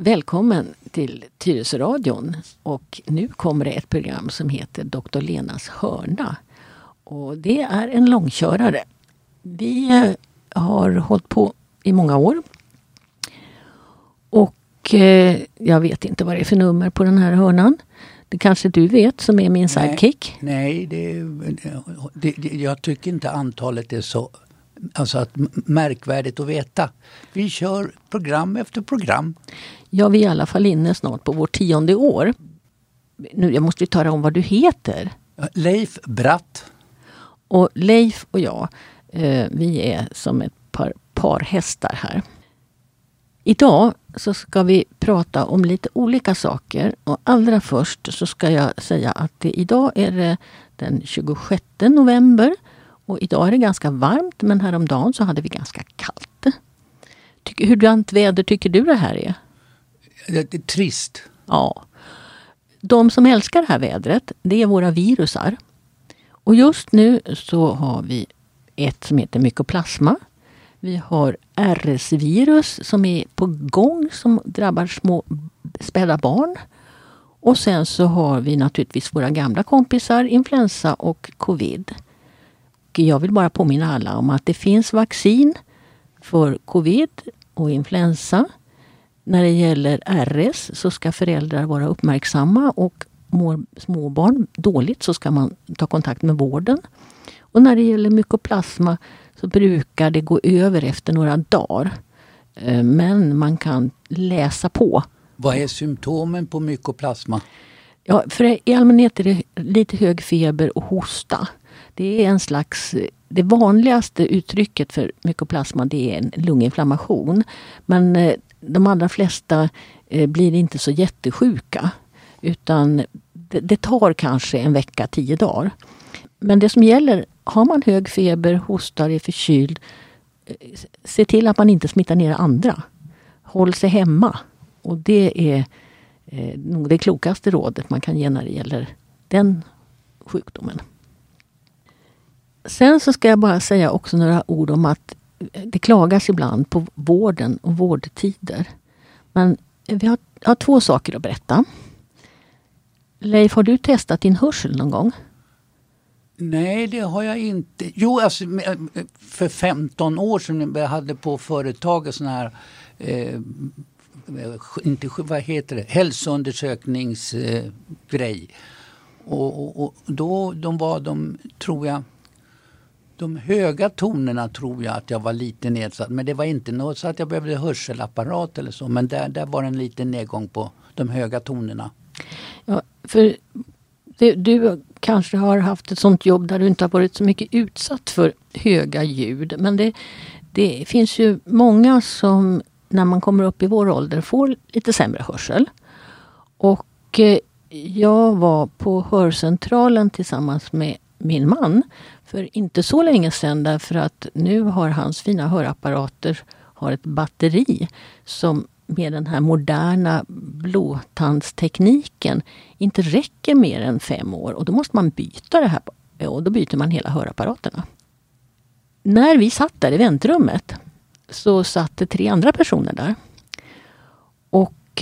Välkommen till Tyresöradion, och nu kommer det ett program som heter Dr. Lenas hörna. Och det är en långkörare. Vi har hållit på i många år. Och jag vet inte vad det är för nummer på den här hörnan. Det kanske du vet som är min sidekick. Nej, jag tycker inte antalet är så märkvärdigt att veta. Vi kör program efter program. Ja, vi är i alla fall inne snart på vårt 10:e år. Nu, jag måste ju tala om vad du heter. Leif Bratt. Och Leif och jag, vi är som ett par hästar här. Idag så ska vi prata om lite olika saker. Och allra först så ska jag säga att idag är det den 26 november. Och idag är det ganska varmt, men häromdagen så hade vi ganska kallt. Hurdant väder tycker du det här är? Det är trist. Ja. De som älskar det här vädret, det är våra virusar. Och just nu så har vi ett som heter mykoplasma. Vi har RS-virus som är på gång som drabbar små späda barn. Och sen så har vi naturligtvis våra gamla kompisar, influensa och covid. Jag vill bara påminna alla om att det finns vaccin för covid och influensa. När det gäller RS så ska föräldrar vara uppmärksamma, och mår småbarn dåligt så ska man ta kontakt med vården. Och när det gäller mykoplasma så brukar det gå över efter några dagar. Men man kan läsa på. Vad är symptomen på mykoplasma? Ja, för i allmänhet är det lite hög feber och hosta. Det är det vanligaste uttrycket för mykoplasma, det är en lunginflammation. Men de allra flesta blir inte så jättesjuka, utan det tar kanske en vecka, 10 dagar. Men det som gäller, har man hög feber, hostar, är förkyld, se till att man inte smittar ner andra. Håll sig hemma. Och det är nog det klokaste rådet man kan ge när det gäller den sjukdomen. Sen så ska jag bara säga också några ord om att det klagas ibland på vården och vårdtider. Men vi har 2 saker att berätta. Leif, har du testat din hörsel någon gång? Nej, det har jag inte. Jo, alltså, för 15 år sedan jag hade på företaget sån här hälsoundersökningsgrej. Och då var tror jag, de höga tonerna tror jag att jag var lite nedsatt. Men det var inte något så att jag behövde hörselapparat eller så. Men där var en liten nedgång på de höga tonerna. Ja, för du kanske har haft ett sånt jobb där du inte har varit så mycket utsatt för höga ljud. Men det finns ju många som när man kommer upp i vår ålder får lite sämre hörsel. Och jag var på hörcentralen tillsammans med min man för inte så länge sedan, därför att nu har hans fina hörapparater har ett batteri som med den här moderna blåtandstekniken inte räcker mer än 5 år, och då måste man byta det här, och då byter man hela hörapparaterna. När vi satt där i väntrummet så satt det 3 andra personer där, och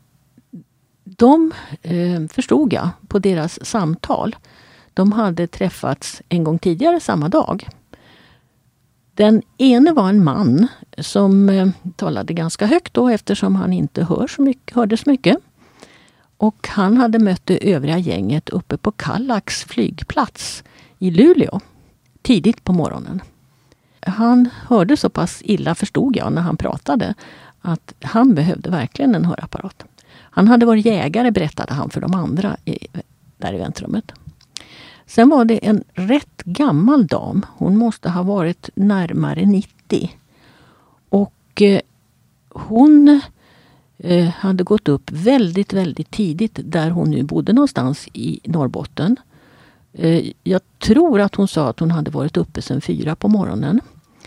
de förstod jag på deras samtal. De hade träffats en gång tidigare samma dag. Den ene var en man som talade ganska högt då, eftersom han inte hörde så mycket. Och han hade mött det övriga gänget uppe på Kallax flygplats i Luleå tidigt på morgonen. Han hörde så pass illa, förstod jag när han pratade, att han behövde verkligen en hörapparat. Han hade varit jägare, berättade han för de andra där i väntrummet. Sen var det en rätt gammal dam. Hon måste ha varit närmare 90. Och hon hade gått upp väldigt, väldigt tidigt där hon nu bodde någonstans i Norrbotten. Jag tror att hon sa att hon hade varit uppe sedan 4 på morgonen.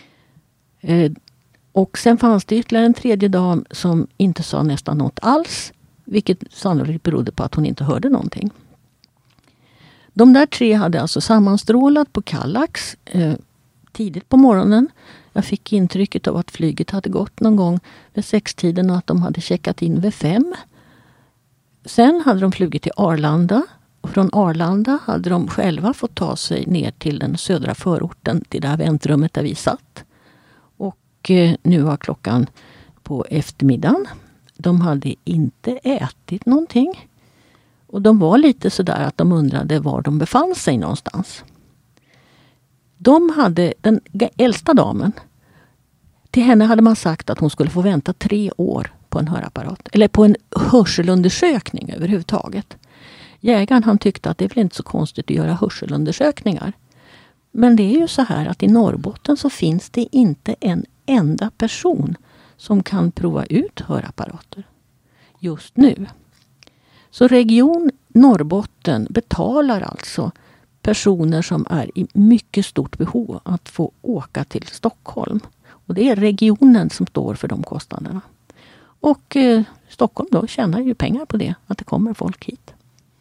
Och sen fanns det ytterligare en tredje dam som inte sa nästan något alls. Vilket sannolikt berodde på att hon inte hörde någonting. De där 3 hade alltså sammanstrålat på Kallax tidigt på morgonen. Jag fick intrycket av att flyget hade gått någon gång vid 6-tiden och att de hade checkat in vid 5. Sen hade de flugit till Arlanda. Och från Arlanda hade de själva fått ta sig ner till den södra förorten, till det här väntrummet där vi satt. Och nu var klockan på eftermiddagen. De hade inte ätit någonting. Och de var lite sådär att de undrade var de befann sig någonstans. De hade den äldsta damen. Till henne hade man sagt att hon skulle få vänta 3 år på en hörapparat. Eller på en hörselundersökning överhuvudtaget. Jägaren han tyckte att det är väl inte så konstigt att göra hörselundersökningar. Men det är ju så här att i Norrbotten så finns det inte en enda person som kan prova ut hörapparater just nu. Så Region Norrbotten betalar alltså personer som är i mycket stort behov att få åka till Stockholm. Och det är regionen som står för de kostnaderna. Och Stockholm då tjänar ju pengar på det, att det kommer folk hit.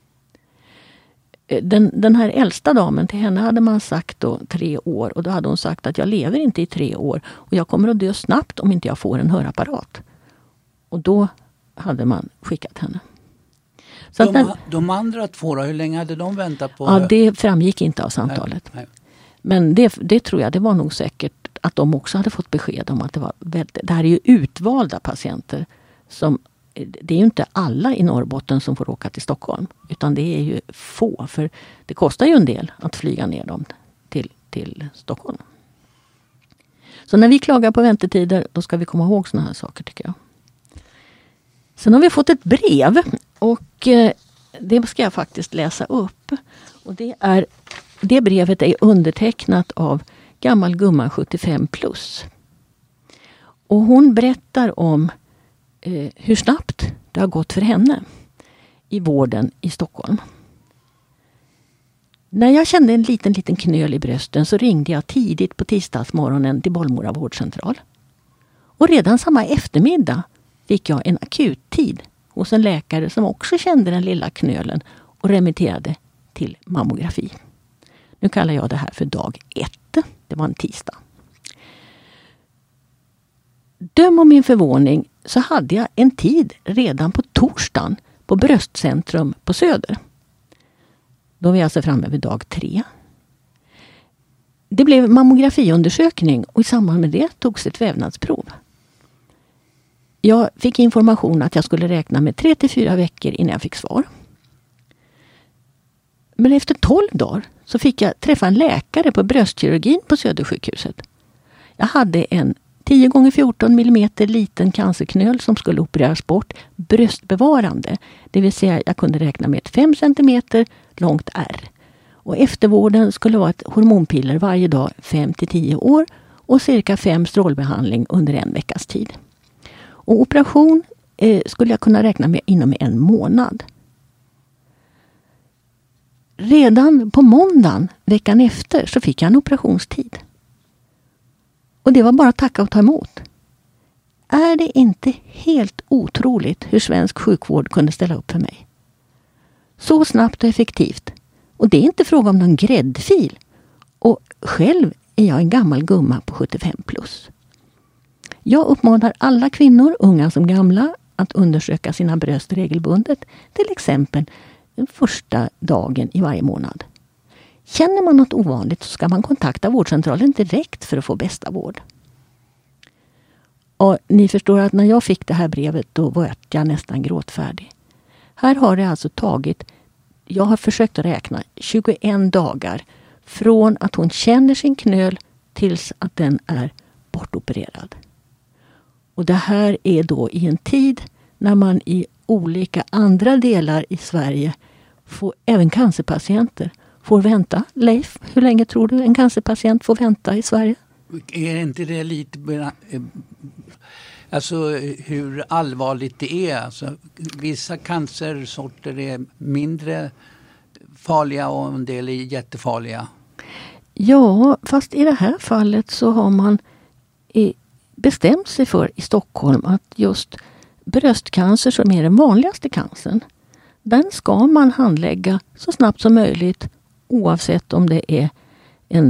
Den här äldsta damen, till henne hade man sagt då 3 år. Och då hade hon sagt att jag lever inte i 3 år. Och jag kommer att dö snabbt om inte jag får en hörapparat. Och då hade man skickat henne. Så de andra 2 då, hur länge hade de väntat på? Ja, det framgick inte av samtalet. Nej. Men det tror jag, det var nog säkert att de också hade fått besked om att det var det här är ju utvalda patienter som, det är ju inte alla i Norrbotten som får åka till Stockholm, utan det är ju få, för det kostar ju en del att flyga ner dem till Stockholm. Så när vi klagar på väntetider, då ska vi komma ihåg såna här saker, tycker jag. Sen har vi fått ett brev och det ska jag faktiskt läsa upp. Och det brevet är undertecknat av gammal gumma 75 plus. Och hon berättar om hur snabbt det har gått för henne i vården i Stockholm. När jag kände en liten knöl i brösten så ringde jag tidigt på tisdagsmorgonen till Bollmora vårdcentral. Och redan samma eftermiddag fick jag en akuttid hos en läkare som också kände den lilla knölen och remitterade till mammografi. Nu kallar jag det här för dag 1. Det var en tisdag. Döm om min förvåning så hade jag en tid redan på torsdagen på Bröstcentrum på Söder. Då var jag alltså framme vid dag 3. Det blev mammografiundersökning och i samband med det togs ett vävnadsprov. Jag fick information att jag skulle räkna med 3-4 veckor innan jag fick svar. Men efter 12 dagar så fick jag träffa en läkare på bröstkirurgin på Södersjukhuset. Jag hade en 10x14 mm liten cancerknöl som skulle opereras bort, bröstbevarande. Det vill säga jag kunde räkna med ett 5 cm långt ärr. Och eftervården skulle vara ett hormonpiller varje dag 5-10 år och cirka 5 strålbehandling under 1 veckas tid. Och operation skulle jag kunna räkna med inom 1 månad. Redan på måndagen veckan efter så fick jag en operationstid. Och det var bara att tacka och ta emot. Är det inte helt otroligt hur svensk sjukvård kunde ställa upp för mig? Så snabbt och effektivt. Och det är inte fråga om någon gräddfil. Och själv är jag en gammal gumma på 75 plus. Jag uppmanar alla kvinnor, unga som gamla, att undersöka sina bröst regelbundet. Till exempel den första dagen i varje månad. Känner man något ovanligt så ska man kontakta vårdcentralen direkt för att få bästa vård. Och ni förstår att när jag fick det här brevet då var jag nästan gråtfärdig. Här har det alltså tagit, jag har försökt att räkna 21 dagar från att hon känner sin knöl tills att den är bortopererad. Och det här är då i en tid när man i olika andra delar i Sverige får, även cancerpatienter får vänta. Leif, hur länge tror du en cancerpatient får vänta i Sverige? Är inte det lite, alltså hur allvarligt det är? Alltså, vissa cancersorter är mindre farliga och en del är jättefarliga. Ja, fast i det här fallet så har man bestämt sig för i Stockholm att just bröstcancer som är den vanligaste cancern, den ska man handlägga så snabbt som möjligt oavsett om det är en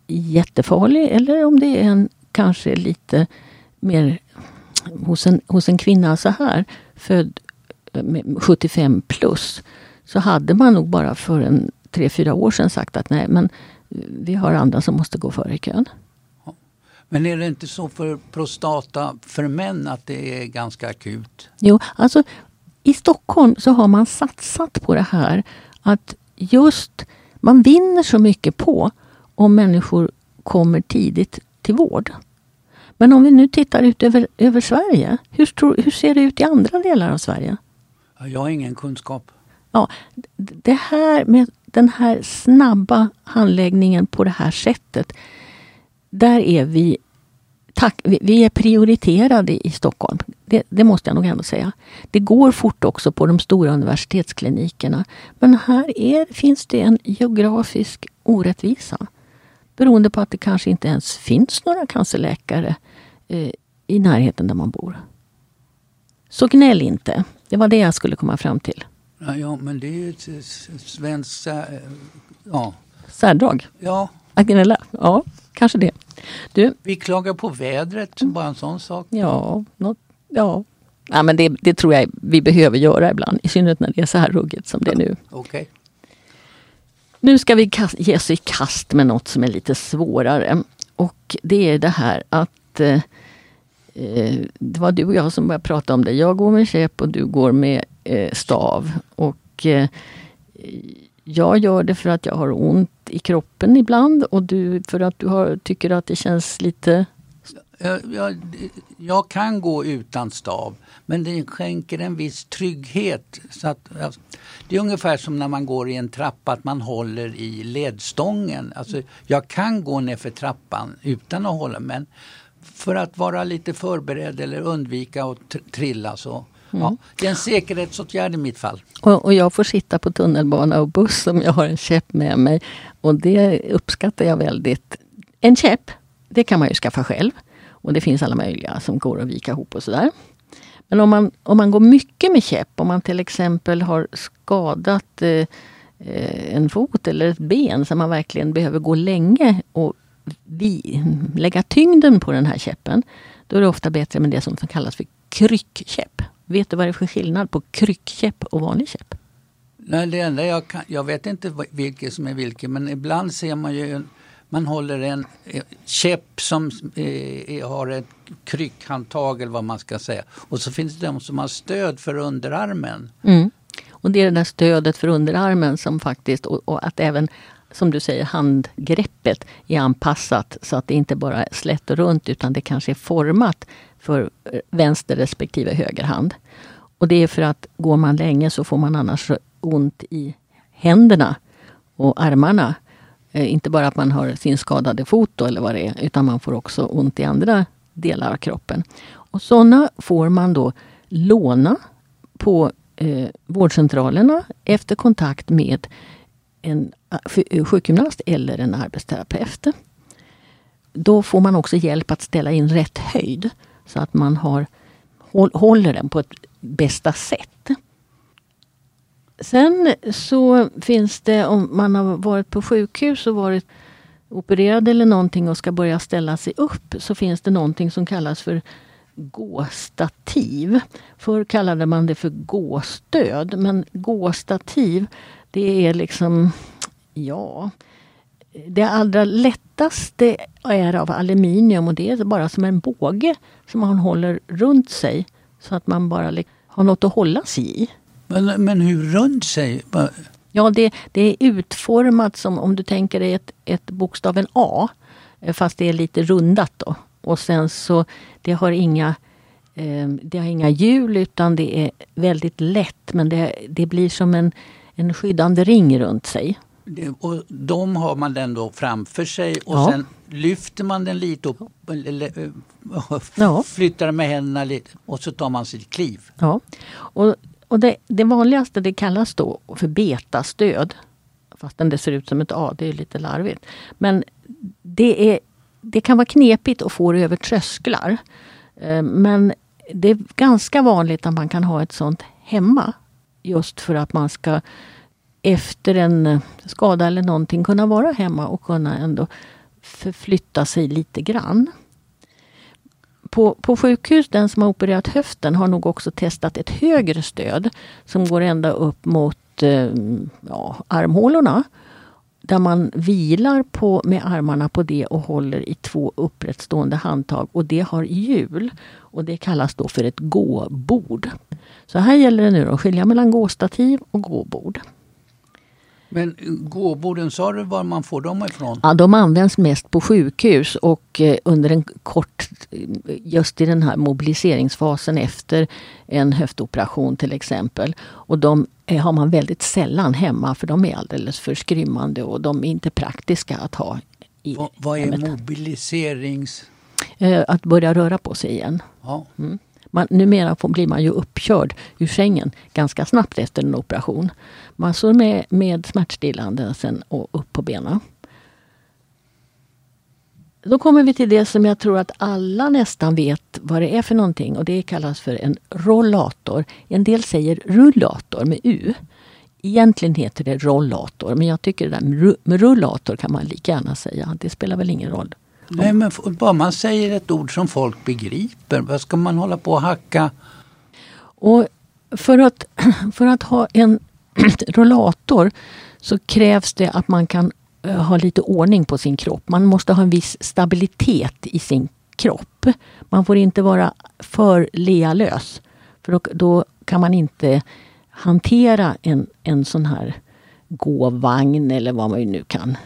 jättefarlig eller om det är en kanske lite mer hos en kvinna så här född med 75 plus, så hade man nog bara för 3-4 år sedan sagt att nej, men vi har andra som måste gå före i kön. Men är det inte så för prostata för män att det är ganska akut? Jo, alltså i Stockholm så har man satsat på det här att just man vinner så mycket på om människor kommer tidigt till vård. Men om vi nu tittar ut över Sverige, hur ser det ut i andra delar av Sverige? Jag har ingen kunskap. Ja, det här med den här snabba handläggningen på det här sättet, där är vi är prioriterade i Stockholm. Det måste jag nog ändå säga. Det går fort också på de stora universitetsklinikerna. Men här finns det en geografisk orättvisa. Beroende på att det kanske inte ens finns några cancerläkare i närheten där man bor. Så gnäll inte. Det var det jag skulle komma fram till. Ja, men det är ju ett svenskt... Ja. Särdrag? Ja. Att gnälla? Ja, kanske det. Du, vi klagar på vädret, bara en sån sak. Ja, men det tror jag vi behöver göra ibland. I synnerhet när det är så här ruggigt som det är nu. Okay. Nu ska vi ge oss i kast med något som är lite svårare. Och det är det här att det var du och jag som började prata om det. Jag går med käpp och du går med stav. Och jag gör det för att jag har ont i kroppen ibland. Och du för att du tycker att det känns lite... Jag kan gå utan stav, men det skänker en viss trygghet. Så att, det är ungefär som när man går i en trappa, att man håller i ledstången. Alltså, jag kan gå ner för trappan utan att hålla, men för att vara lite förberedd eller undvika att trilla så. Ja, det är en säkerhetsåtgärd i mitt fall. Och jag får sitta på tunnelbana och buss om jag har en käpp med mig. Och det uppskattar jag väldigt. En käpp, det kan man ju skaffa själv. Och det finns alla möjliga som går att vika ihop och sådär. Men om man går mycket med käpp, om man till exempel har skadat en fot eller ett ben så man verkligen behöver gå länge och lägga tyngden på den här käppen, då är det ofta bättre med det som kallas för kryckkäpp. Vet du vad det är för skillnad på kryckkäpp och vanlig käpp? Nej, det enda jag vet inte vilket som är vilket, men ibland ser man ju man håller en käpp som har ett kryckhandtag eller vad man ska säga. Och så finns det de som har stöd för underarmen. Mm. Och det är det där stödet för underarmen som faktiskt, och att även som du säger handgreppet är anpassat så att det inte bara är slätt och runt utan det kanske är format för vänster respektive höger hand. Och det är för att går man länge så får man annars ont i händerna och armarna. Inte bara att man har sin skadade fot då, eller vad det är, utan man får också ont i andra delar av kroppen. Och sådana får man då låna på vårdcentralerna efter kontakt med en sjukgymnast eller en arbetsterapeut. Då får man också hjälp att ställa in rätt höjd så att man håller den på ett bästa sätt. Sen så finns det, om man har varit på sjukhus och varit opererad eller någonting och ska börja ställa sig upp, så finns det någonting som kallas för gåstativ. Förr kallade man det för gåstöd, men gåstativ, det är liksom, ja, det allra lättaste är av aluminium och det är bara som en båge som man håller runt sig så att man bara har något att hålla sig i. Men hur runt sig? Ja, det är utformat som om du tänker dig ett bokstaven A, fast det är lite rundat då. Och sen så, det har inga hjul utan det är väldigt lätt, men det blir som en skyddande ring runt sig. Och de har man den då framför sig och sen lyfter man den lite och flyttar med händerna lite och så tar man sitt kliv. Ja, och det vanligaste det kallas då för betastöd. Fastän det ser ut som ett A, det är lite larvigt. Men det kan vara knepigt att få det över trösklar. Men det är ganska vanligt att man kan ha ett sånt hemma. Just för att man ska efter en skada eller någonting kunna vara hemma och kunna ändå förflytta sig lite grann. På sjukhus, den som har opererat höften har nog också testat ett högre stöd som går ända upp mot armhålorna. Där man vilar med armarna på det och håller i 2 upprättstående handtag. Och det har hjul. Och det kallas då för ett gåbord. Så här gäller det nu att skilja mellan gåstativ och gåbord. Men gåborden, sa du var man får dem ifrån? Ja, de används mest på sjukhus och under en kort, just i den här mobiliseringsfasen efter en höftoperation till exempel. Och de har man väldigt sällan hemma för de är alldeles för skrymmande och de är inte praktiska att ha i Vad är mobiliserings... Att börja röra på sig igen. Ja. Numera blir man ju uppkörd ur sängen ganska snabbt efter en operation. Massor med smärtstillande sen och upp på benen. Då kommer vi till det som jag tror att alla nästan vet vad det är för någonting. Och det kallas för en rollator. En del säger rullator med U. Egentligen heter det rollator. Men jag tycker det där med rullator kan man lika gärna säga. Det spelar väl ingen roll. Nej, men bara man säger ett ord som folk begriper. Vad ska man hålla på och hacka? Och för att ha en rollator så krävs det att man kan ha lite ordning på sin kropp. Man måste ha en viss stabilitet i sin kropp. Man får inte vara för lealös. För då kan man inte hantera en sån här gåvagn eller vad man nu kan.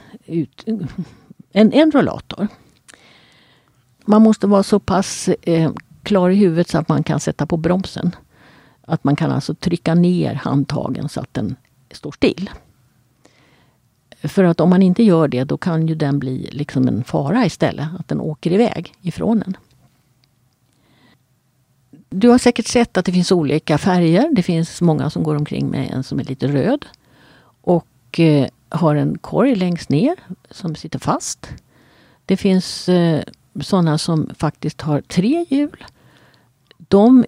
En rollator. Man måste vara så pass klar i huvudet så att man kan sätta på bromsen. Att man kan alltså trycka ner handtagen så att den står still. För att om man inte gör det då kan ju den bli liksom en fara istället. Att den åker iväg ifrån en. Du har säkert sett att det finns olika färger. Det finns många som går omkring med en som är lite röd. Och har en korg längst ner som sitter fast. Det finns sådana som faktiskt har 3 hjul. De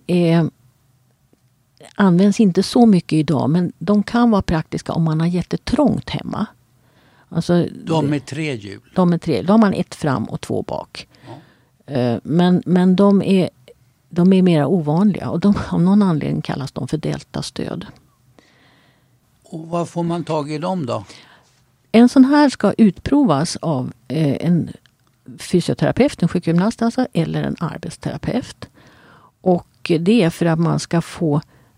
används inte så mycket idag men de kan vara praktiska om man har jättetrångt hemma. Alltså, de med 3 hjul? De är 3. Då har man 1 fram och 2 bak. Ja. Men de är mera ovanliga och av någon anledning kallas de för deltastöd. Och vad får man tag i dem då? En sån här ska utprovas av en fysioterapeut, en sjukgymnast alltså, eller en arbetsterapeut. Och det är för att man ska få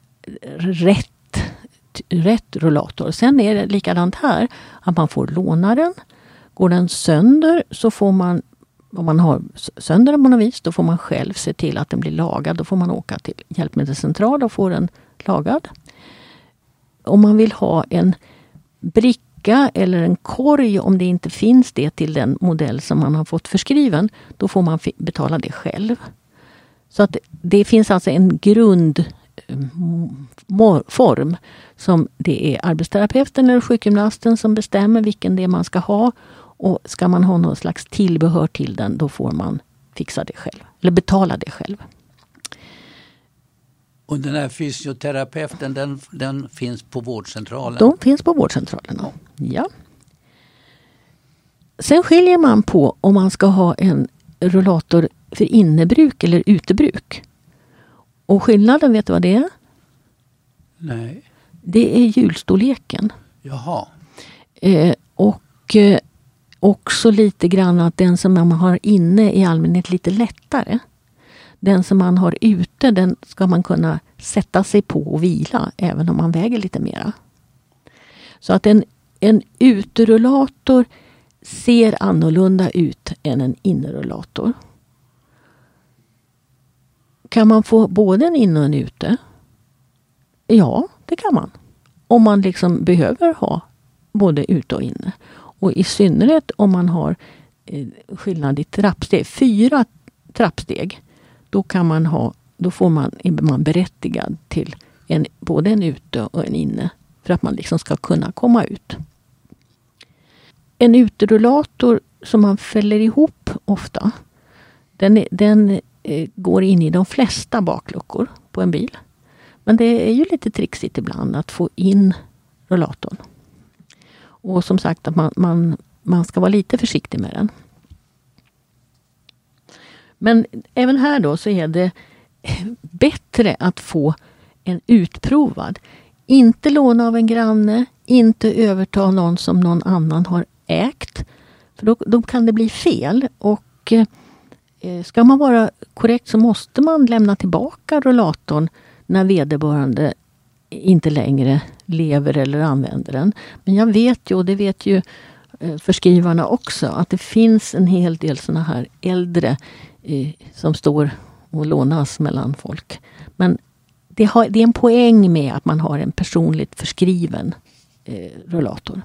rätt rollator. Sen är det likadant här, att man får låna den. Går den sönder så får man, om man har sönder den på något vis, då får man själv se till att den blir lagad. Då får man åka till hjälpmedelscentral och få den lagad. Om man vill ha en bricka eller en korg, om det inte finns det till den modell som man har fått förskriven, då får man betala det själv. Så att det finns alltså en grundform som det är arbetsterapeuten eller sjukgymnasten som bestämmer vilken det man ska ha. Och ska man ha någon slags tillbehör till den, då får man fixa det själv. Eller betala det själv. Och den här fysioterapeuten, den finns på vårdcentralen? De finns på vårdcentralerna, ja. Sen skiljer man på om man ska ha en rollator för innebruk eller utebruk. Och skillnaden, vet du vad det är? Nej. Det är hjulstorleken. Jaha. Och också lite grann att den som man har inne i allmänhet lite lättare. Den som man har ute, den ska man kunna sätta sig på och vila även om man väger lite mera. Så att en uterullator ser annorlunda ut än en innerullator. Kan man få både en inne och en ute? Ja, det kan man. Om man liksom behöver ha både ute och inne. Och i synnerhet om man har skillnad i trappsteg. 4 trappsteg. Då är man berättigad till både en ute och en inne. För att man liksom ska kunna komma ut. En uterullator som man fäller ihop ofta. Den går in i de flesta bakluckor på en bil. Men det är ju lite trixigt ibland att få in rullatorn. Och som sagt att man ska vara lite försiktig med den. Men även här då så är det bättre att få en utprovad. Inte låna av en granne, inte överta någon som någon annan har ägt. För då kan det bli fel. Och ska man vara korrekt så måste man lämna tillbaka rullatorn när vederbörande inte längre lever eller använder den. Men jag vet ju, och det vet ju förskrivarna också, att det finns en hel del såna här äldre som står och lånas mellan folk. Men det är en poäng med att man har en personligt förskriven rullator.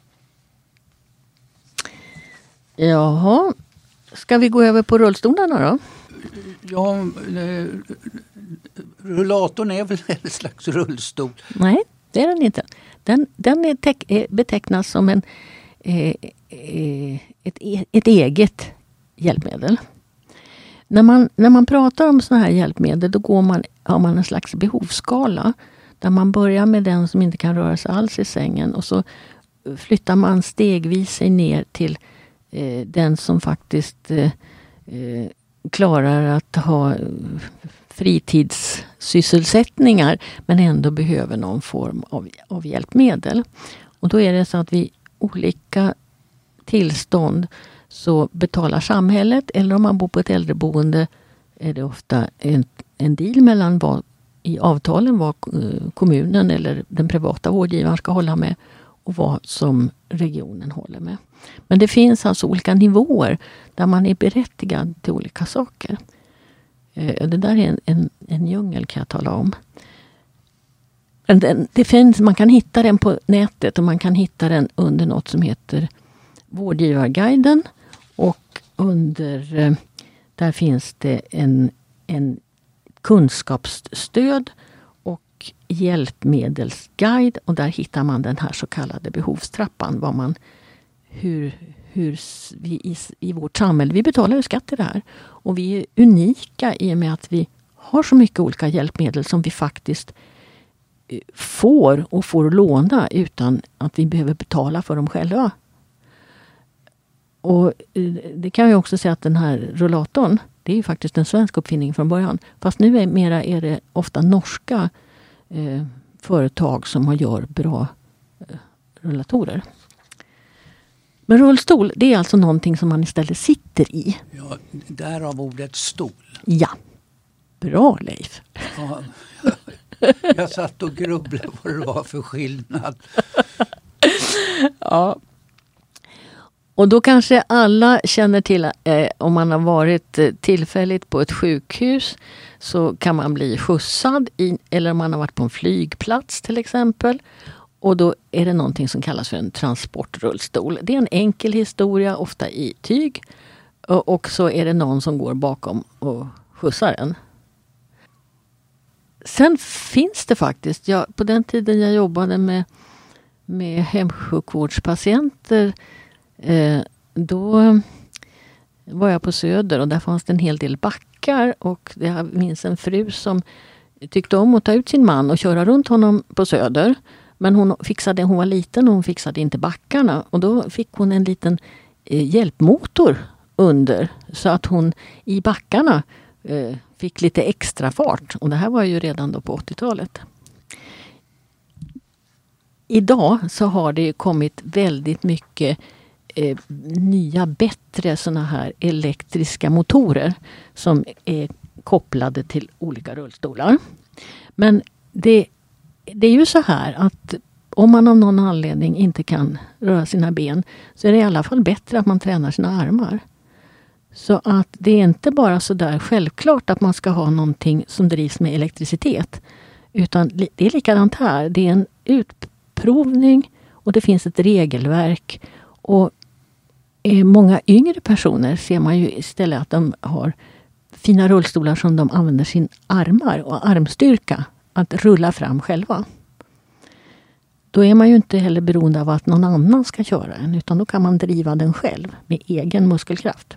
Jaha, ska vi gå över på rullstolarna då? Ja, rullatorn är väl en slags rullstol? Nej, det är den inte. Den är betecknas som ett eget hjälpmedel. När man pratar om såna här hjälpmedel då har man en slags behovsskala. Där man börjar med den som inte kan röra sig alls i sängen. Och så flyttar man stegvis sig ner till den som faktiskt klarar att ha fritidssysselsättningar men ändå behöver någon form av hjälpmedel. Och då är det så att vid olika tillstånd så betalar samhället, eller om man bor på ett äldreboende är det ofta en deal mellan i avtalen vad kommunen eller den privata vårdgivaren ska hålla med och vad som regionen håller med. Men det finns alltså olika nivåer där man är berättigad till olika saker. Det där är en djungel kan jag tala om. Man kan hitta den på nätet och man kan hitta den under något som heter Vårdgivarguiden. Och där finns det en kunskapsstöd och hjälpmedelsguide. Och där hittar man den här så kallade behovstrappan. Hur vi i vårt samhälle, vi betalar ju skatt i det här. Och vi är unika i och med att vi har så mycket olika hjälpmedel som vi faktiskt får låna utan att vi behöver betala för dem själva. Och det kan jag också säga att den här rullatorn, det är ju faktiskt en svensk uppfinning från början. Fast nu är det ofta norska företag som gör bra rullatorer. Men rullstol, det är alltså någonting som man istället sitter i. Ja, därav ordet stol. Ja, bra Leif. Ja, jag satt och grubblade vad det var för skillnad. Ja. Och då kanske alla känner till, om man har varit tillfälligt på ett sjukhus så kan man bli skjutsad eller om man har varit på en flygplats till exempel. Och då är det någonting som kallas för en transportrullstol. Det är en enkel historia, ofta i tyg. Och så är det någon som går bakom och skjutsar en. Sen finns det faktiskt, på den tiden jag jobbade med hemsjukvårdspatienter, då var jag på Söder och där fanns det en hel del backar. Och jag minns en fru som tyckte om att ta ut sin man och köra runt honom på Söder. Men hon var liten och hon fixade inte backarna. Och då fick hon en liten hjälpmotor under. Så att hon i backarna fick lite extra fart. Och det här var ju redan då på 80-talet. Idag så har det kommit väldigt mycket nya bättre såna här elektriska motorer. Som är kopplade till olika rullstolar. Men det är ju så här att om man av någon anledning inte kan röra sina ben så är det i alla fall bättre att man tränar sina armar. Så att det är inte bara så där självklart att man ska ha någonting som drivs med elektricitet. Utan det är likadant här. Det är en utprovning och det finns ett regelverk. Och många yngre personer ser man ju istället att de har fina rullstolar som de använder sin armar och armstyrka att rulla fram själva. Då är man ju inte heller beroende av att någon annan ska köra en, utan då kan man driva den själv med egen muskelkraft.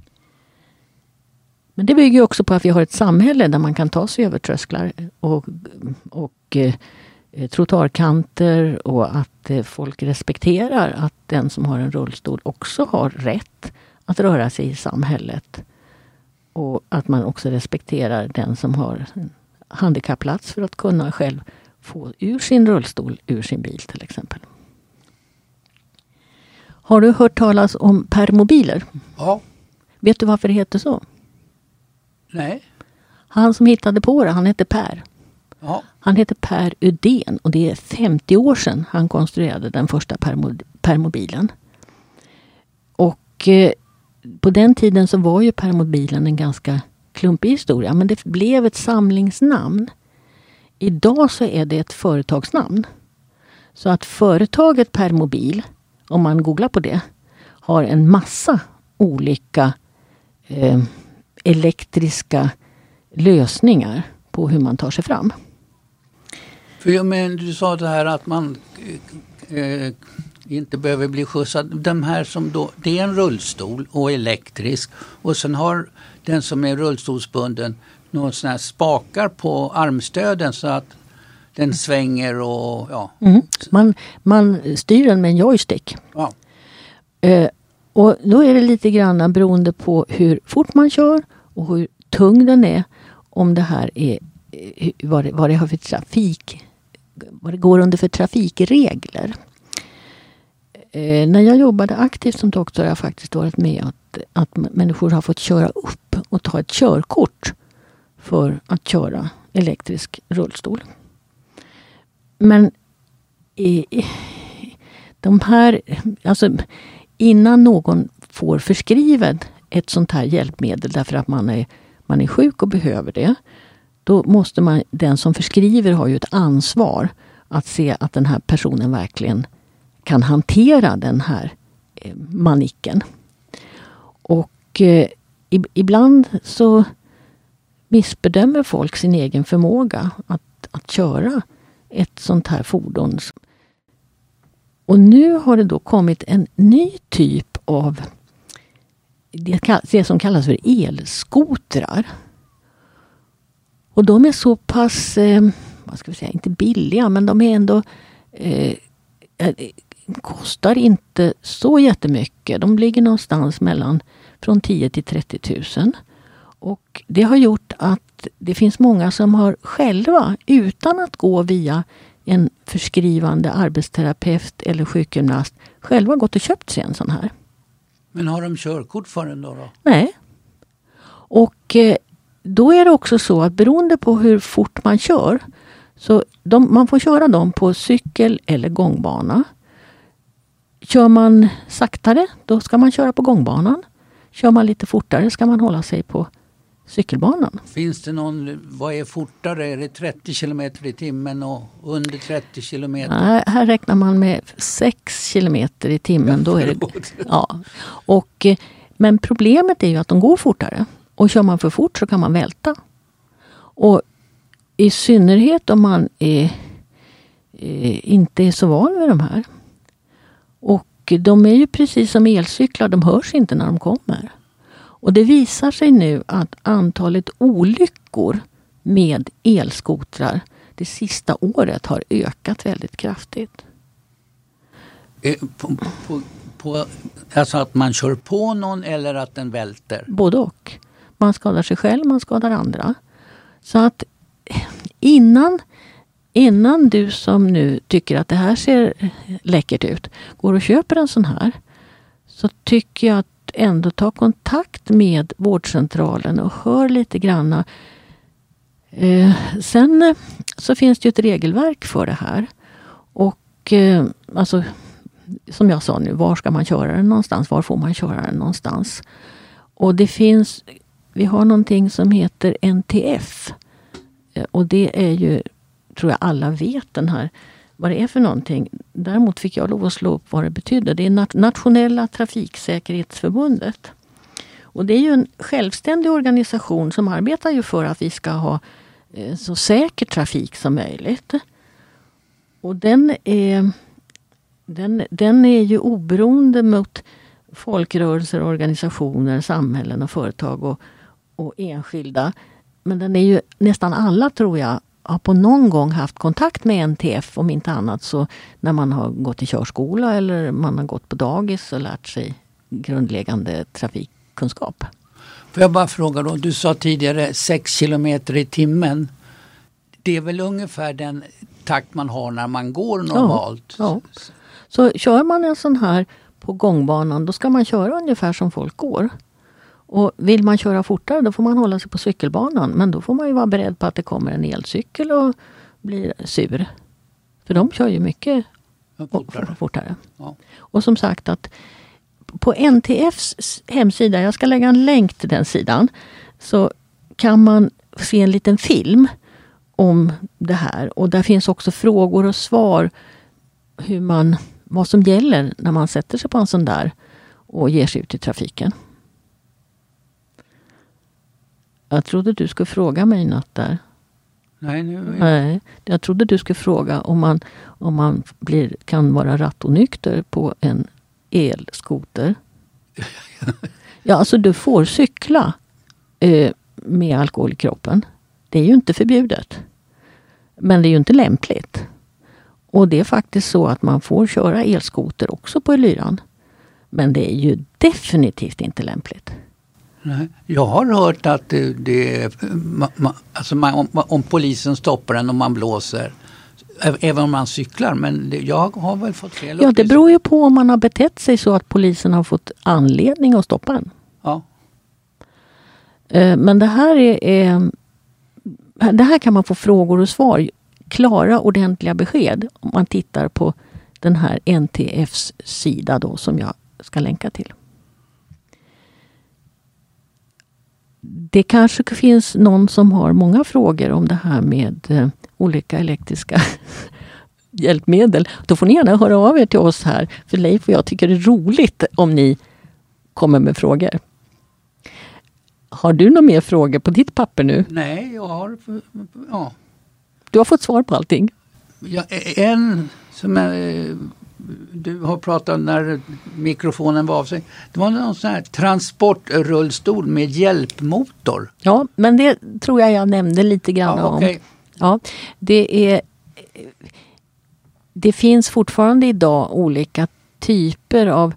Men det bygger också på att vi har ett samhälle där man kan ta sig över trösklar och trottoarkanter och att folk respekterar att den som har en rullstol också har rätt att röra sig i samhället. Och att man också respekterar den som har en handikappplats för att kunna själv få ur sin rullstol, ur sin bil till exempel. Har du hört talas om permobiler? Ja. Vet du varför det heter så? Nej. Han som hittade på det, han heter Per. Ja. Han heter Per Udén och det är 50 år sedan han konstruerade den första permobilen. Och på den tiden så var ju permobilen en ganska klumpig historia, men det blev ett samlingsnamn. Idag så är det ett företagsnamn. Så att företaget Permobil, om man googlar på det, har en massa olika elektriska lösningar på hur man tar sig fram. Men du sa det här att man inte behöver bli skjutsad. De här som då, det är en rullstol och elektrisk. Och sen har den som är rullstolsbunden några sådana här spakar på armstöden så att den svänger och ja. Man styr den med en joystick. Ja. Och då är det lite grann beroende på hur fort man kör och hur tung den är. Om det här är vad det har för trafik, vad det går under för trafikregler. När jag jobbade aktivt som doktor har jag faktiskt varit med att människor har fått köra upp och ta ett körkort för att köra elektrisk rullstol. Men de här, alltså innan någon får förskrivet ett sånt här hjälpmedel därför att man är sjuk och behöver det, då måste den som förskriver har ju ett ansvar att se att den här personen verkligen kan hantera den här manicken. Och ibland så missbedömer folk sin egen förmåga att köra ett sånt här fordon. Och nu har det då kommit en ny typ av det som kallas för elskotrar. Och de är så pass, vad ska vi säga, inte billiga, men de är ändå kostar inte så jättemycket. De ligger någonstans från 10 till 30 000. Och det har gjort att det finns många som har själva, utan att gå via en förskrivande arbetsterapeut eller sjukgymnast, själva gått och köpt sig en sån här. Men har de körkort för den då? Nej. Och då är det också så att beroende på hur fort man kör, så man får köra dem på cykel eller gångbana. Kör man saktare, då ska man köra på gångbanan. Kör man lite fortare ska man hålla sig på cykelbanan. Finns det vad är fortare? Är det 30 km i timmen och under 30 km? Nej, här räknar man med 6 km i timmen. Då är det, ja. Men problemet är ju att de går fortare. Och kör man för fort så kan man välta. Och i synnerhet om man inte är så van vid de här. Och de är ju precis som elcyklar, de hörs inte när de kommer. Och det visar sig nu att antalet olyckor med elskotrar det sista året har ökat väldigt kraftigt. Alltså att man kör på någon eller att den välter? Både och. Man skadar sig själv, man skadar andra. Så att innan du som nu tycker att det här ser läckert ut går och köper en sån här, så tycker jag att ändå ta kontakt med vårdcentralen och hör lite granna. Sen så finns det ju ett regelverk för det här. Och alltså, som jag sa nu, var ska man köra den någonstans? Var får man köra den någonstans? Och vi har någonting som heter NTF. Och det är ju, tror jag alla vet vad det är för någonting. Däremot fick jag lov att slå upp vad det betyder. Det är Nationella trafiksäkerhetsförbundet. Och det är ju en självständig organisation som arbetar ju för att vi ska ha så säker trafik som möjligt. Och den är ju oberoende mot folkrörelser, organisationer, samhällen och företag och enskilda. Men den är ju nästan alla, tror jag, har på någon gång haft kontakt med NTF, om inte annat så när man har gått i körskola eller man har gått på dagis och lärt sig grundläggande trafikkunskap. Får jag bara fråga då, du sa tidigare 6 kilometer i timmen. Det är väl ungefär den takt man har när man går normalt? Ja. Så kör man en sån här på gångbanan, då ska man köra ungefär som folk går. Och vill man köra fortare, då får man hålla sig på cykelbanan. Men då får man ju vara beredd på att det kommer en elcykel och blir sur. För de kör ju mycket fortare. Ja. Och som sagt att på NTFs hemsida, jag ska lägga en länk till den sidan, så kan man se en liten film om det här. Och där finns också frågor och svar vad som gäller när man sätter sig på en sån där och ger sig ut i trafiken. Jag trodde du skulle fråga mig något där. Nej, jag trodde du skulle fråga om man kan vara rattonykter på en elskoter. Ja, alltså du får cykla med alkohol i kroppen. Det är ju inte förbjudet. Men det är ju inte lämpligt. Och det är faktiskt så att man får köra elskoter också på Lyran. Men det är ju definitivt inte lämpligt. Nej. Jag har hört att om polisen stoppar den och man blåser, även om man cyklar, men jag har väl fått fel. Ja, det beror ju på om man har betett sig så att polisen har fått anledning att stoppa en. Ja. Men det här kan man få frågor och svar, klara ordentliga besked om man tittar på den här NTFs sida då, som jag ska länka till. Det kanske finns någon som har många frågor om det här med olika elektriska hjälpmedel. Då får ni gärna höra av er till oss här. För Leif och jag tycker det är roligt om ni kommer med frågor. Har du några mer frågor på ditt papper nu? Nej, jag har... Ja. Du har fått svar på allting? Ja, en som du har pratat när mikrofonen var av sig. Det var någon sån här transportrullstol med hjälpmotor. Ja, men det tror jag nämnde lite grann om. Ja, det finns fortfarande idag olika typer av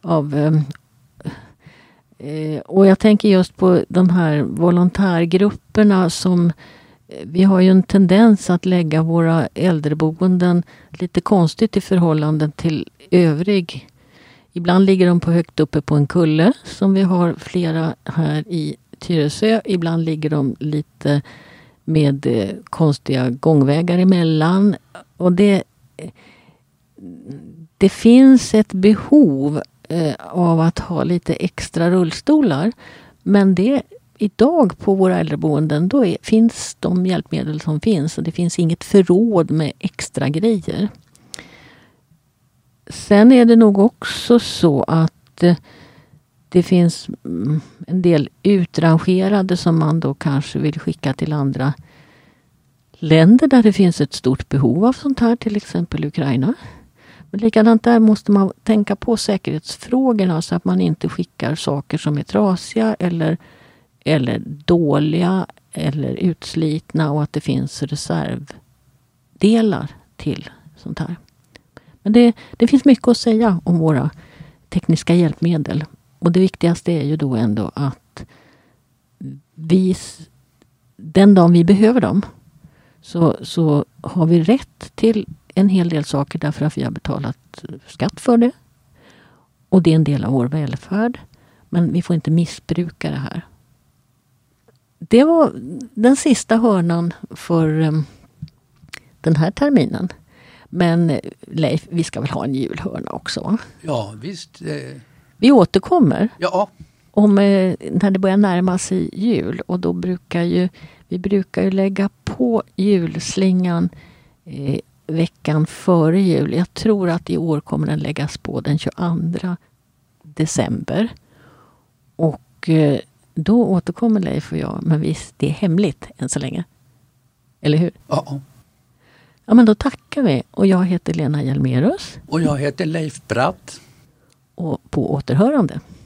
och jag tänker just på de här volontärgrupperna som vi har ju en tendens att lägga våra äldreboenden lite konstigt i förhållande till övrig. Ibland ligger de på högt uppe på en kulle som vi har flera här i Tyresö. Ibland ligger de lite med konstiga gångvägar emellan. Och det finns ett behov av att ha lite extra rullstolar. Men idag på våra äldreboenden finns de hjälpmedel som finns. Och det finns inget förråd med extra grejer. Sen är det nog också så att det finns en del utrangerade som man då kanske vill skicka till andra länder där det finns ett stort behov av sånt här, till exempel Ukraina. Men likadant där måste man tänka på säkerhetsfrågorna så att man inte skickar saker som är trasiga eller dåliga eller utslitna och att det finns reservdelar till sånt här. Men det finns mycket att säga om våra tekniska hjälpmedel. Och det viktigaste är ju då ändå att den dagen vi behöver dem så har vi rätt till en hel del saker därför att vi har betalat skatt för det. Och det är en del av vår välfärd. Men vi får inte missbruka det här. Det var den sista hörnan för den här terminen. Men Leif, vi ska väl ha en julhörna också? Ja, visst. Vi återkommer. Ja. När det börjar närma sig jul. Och då brukar vi lägga på julslingan veckan före jul. Jag tror att i år kommer den läggas på den 22 december. Och då återkommer Leif och jag. Men visst, det är hemligt än så länge. Eller hur? Ja. Ja, men då tackar vi. Och jag heter Lena Hjelmerus. Och jag heter Leif Bratt. Och på återhörande.